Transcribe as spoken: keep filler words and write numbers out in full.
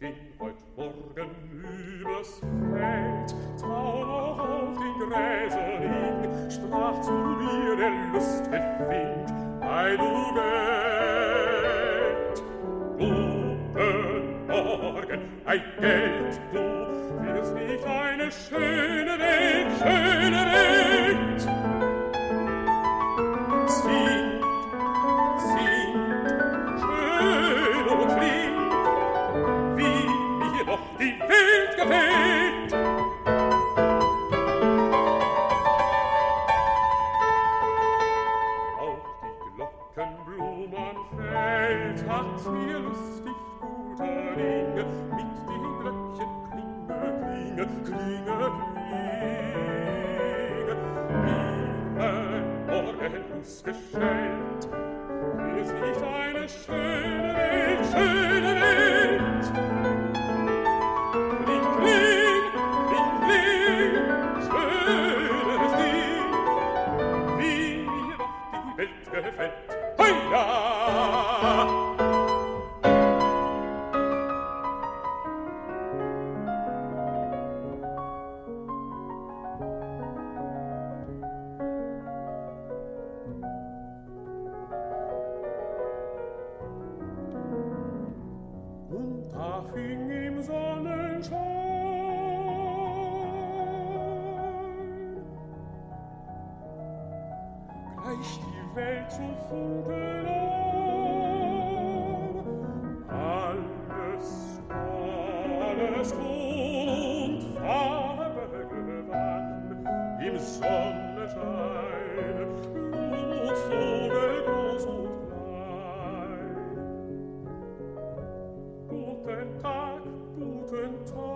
ging heut Morgen übers Feld, Traum auch auf den Gräsern hing, sprach zu mir der lustige Fink, ei du Geld, guten Morgen, ei Geld, du wirst nicht eine schöne Welt, schöne Welt. Singt, singt, schön und flink, wie mir doch die Welt gefällt. Auch die Glockenblum am Feld hat mir lustig guter Dinge mit den Glöckchen klinge, klinge, klinge, klinge. Ihnen Morgenus gestellt, ist nicht eine schöne Welt, schöne Welt. Kling, kling, kling, kling, schönes Ding, wie mir doch die Welt gefällt. Heia! Und da fing im Sonnenschein gleich die Welt zu funkeln an. Alles, alles und Farbe gewann im Sonnenschein, Blut, Vogel, groß und klein. Guten Tag, guten Tag,